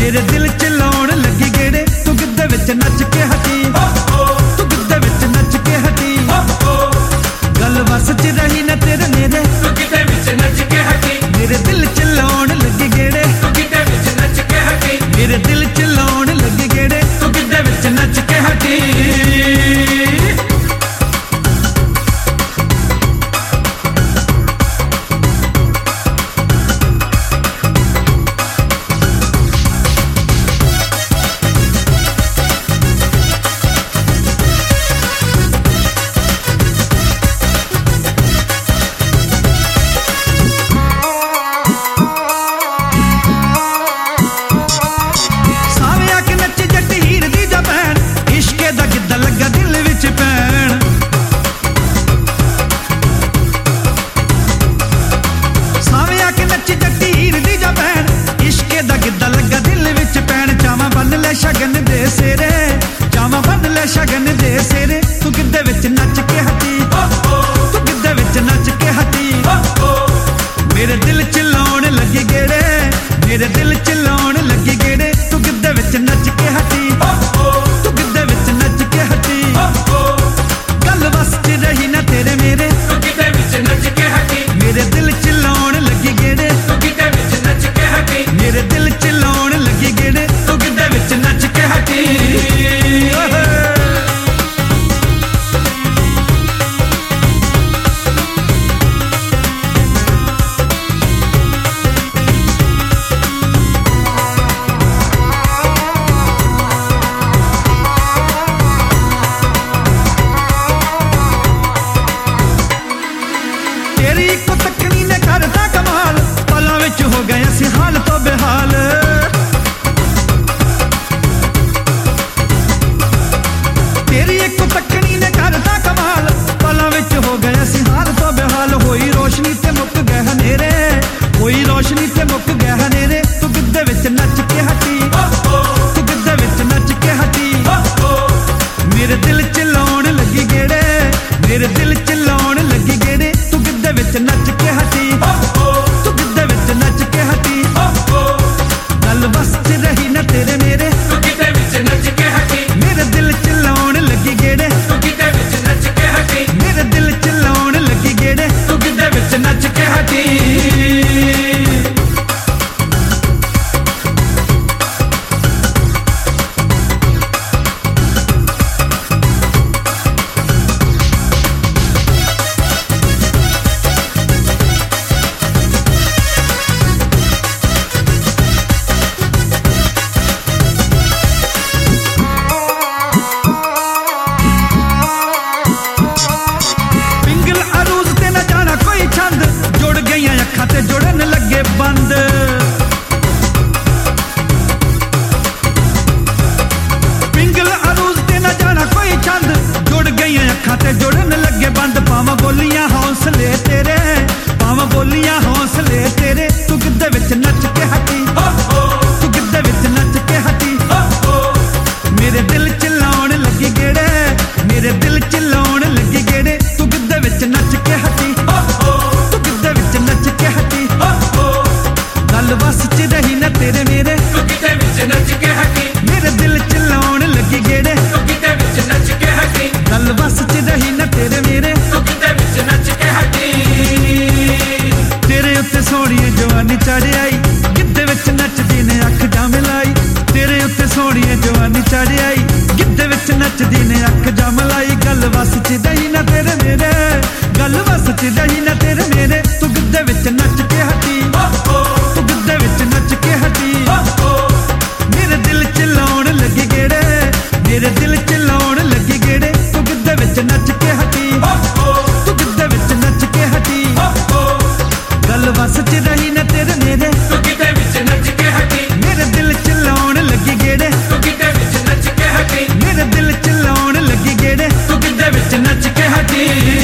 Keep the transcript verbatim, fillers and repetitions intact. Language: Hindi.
मेरे दिल च लाउण लगी गेड़े, तू गिद्धे विच नच के हटी, तू गिद्धे विच नच के हटी, गल वस च रही ना तेरे मेरे, तू गिद्धे विच नच के हटी, मेरे दिल च लाउण लगी गेड़े, तू गिद्धे विच नच के हटी, मेरे दिल च लाउण लगी गेड़े, तू गिद्धे विच नच के हटी। शगन दे सेरे जावा बन ले शगन दे सेरे, तू गिद्धे विच नच के हटी, तू गिद्धे विच नच के हटी, मेरे दिल च लाउण लगी गेड़े, मेरे दिल च लाउण लगी गेड़े, तू गिद्धे विच नच के हटी, तू गिद्धे विच नच के हटी, गल बस च रही ना तेरे मेरे, तू गिद्धे विच नच के हटी, मेरे दिल च लाउण लगी गेड़े, तू गिद्धे विच नच के हटी, मेरे दिल च लाउण लगी गेड़े, तू गिद्धे विच नच के हटी। तेरी इको तकनी ने करता कमाल, पलां विच हो गए असीं हाल तो बेहाल, तेरी इको तकनी ने करता कमाल, पलां विच हो गए असीं हाल तो बेहाल, होई रोशनी ते मुक गए हनेरे, होई रोशनी ते मुक गए हनेरे, तू गिद्धे विच नच के हटी, तू गिद्धे विच नच के हटी, मेरे दिल च लाउण लगी गेड़े, मेरे दिल च लाउण लगी गेड़े, तू गिद्धे विच नच के हटी, तू गिद्धे विच नच के हटी, गल बस च रही ना तेरे मेरे, तू गिद्धे विच नच के हटी, मेरे दिल च लाउण लगी गेड़े, तू गिद्धे विच नच के हटी, मेरे दिल च लाउण लगी गेड़े, तू गिद्धे विच नच के हटी। पिंगल अरूज ते न जाना कोई छंद, जुड़ गईयां अखां ते जुड़न लगे बंद, पिंगल अरूज ते न जाना कोई छंद, जुड़ गईयां अखां ते जुड़न लगे बंद, पावां बोलियां हौसले तेरे, पावां बोलियां हौसले तेरे, तू गिद्धे विच नच के हटी, तू गिद्धे विच नच के हटी, मेरे दिल च लाउण लगी गेड़े, मेरे दिल च लाउण लगी गेड़े, तू गिद्धे विच नच के हटी, तू गिद्धे विच नच के हटी, गल बस च रही ना तेरे मेरे, तू गिद्धे विच नच के हटी, मेरे दिल च लाउण लगी गेड़े, तू गिद्धे विच नच के हटी, गल बस च रही ना तेरे मेरे, तू गिद्धे विच नच के हटी। तेरे उत्ते सोहणिए जवानी चढ़ आई, गिद्धे विच नचदी ने अख जा मिलाई, तेरे उत्ते सोहणिए जवानी चढ़ आई, गिद्धे विच नचदी ने अख जा मिलाई, गल बस च रही ना तेरे मेरे, गल बस च रही ना तेरे मेरे, तू गिद्धे विच नच के हटी, तू गिद्धे विच नच के हटी, मेरे दिल च लाउण लगी गेड़े, मेरे दिल च लाउण लगी गेड़े, तू गिद्धे विच नच के हटी, तू गिद्धे विच नच के हटी, गल बस च रही ना तेरे मेरे, तू गिद्धे विच नच के हटी, मेरे दिल च लाउण लगी गेड़े, तू गिद्धे विच नच के हटी, मेरे दिल च लाउण लगी गेड़े, तू गिद्धे विच नच के हटी।